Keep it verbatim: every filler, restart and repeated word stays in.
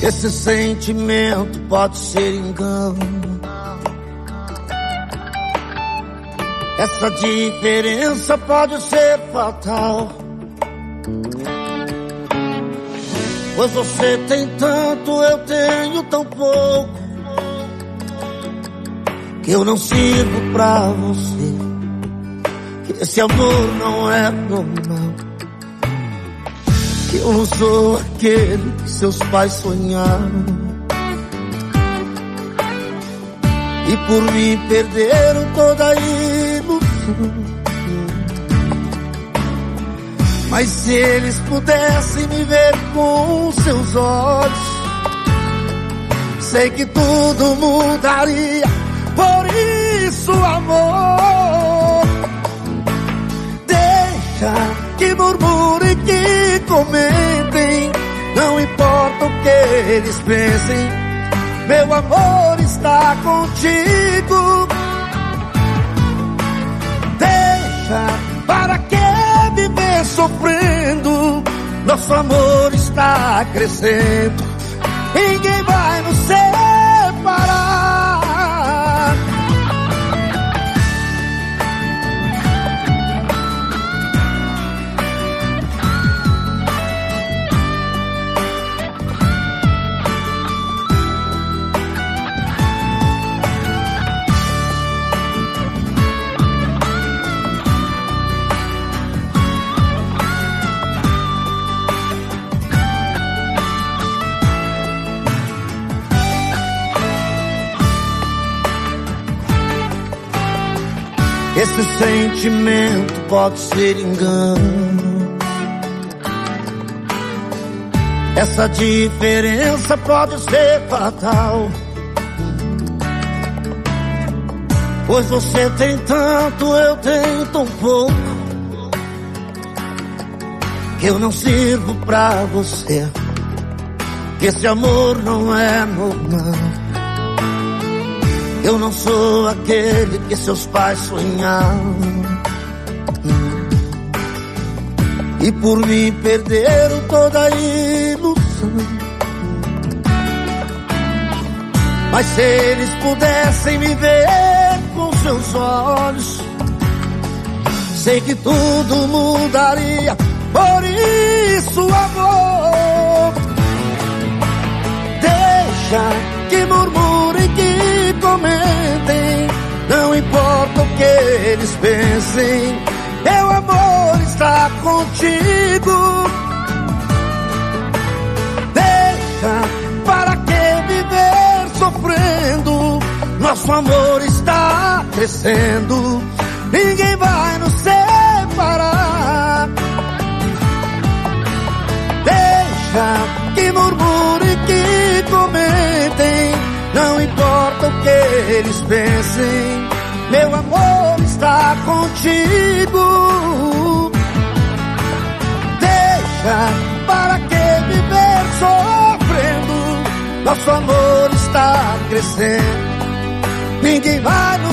Esse sentimento pode ser engano. Essa diferença pode ser fatal, pois você tem tanto, eu tenho tão pouco, que eu não sirvo pra você, que esse amor não é normal, que eu não sou aquele que seus pais sonharam. E por mim perderam toda a ilusão. Mas se eles pudessem me ver com seus olhos, sei que tudo mudaria. Por isso, amor, deixa que murmurem, que comentem, não importa o que eles pensem, meu amor está contigo. Deixa, para que viver sofrendo? Nosso amor está crescendo, ninguém vai nos separar. Esse sentimento pode ser engano. Essa diferença pode ser fatal, pois você tem tanto, eu tenho tão pouco, que eu não sirvo pra você, que esse amor não é normal. Eu não sou aquele que seus pais sonharam. E por mim perderam toda a ilusão. Mas se eles pudessem me ver com seus olhos, sei que tudo mudaria. Por isso, amor, deixa que murmurem, que comentem, não importa o que eles pensem, meu amor está contigo. Deixa, para que viver sofrendo? Nosso amor está crescendo, ninguém vai nos separar. Deixa que murmurem, que comentem, não importa o que eles pensem, meu amor está contigo. Deixa, para que viver sofrendo? Nosso amor está crescendo, ninguém vai nos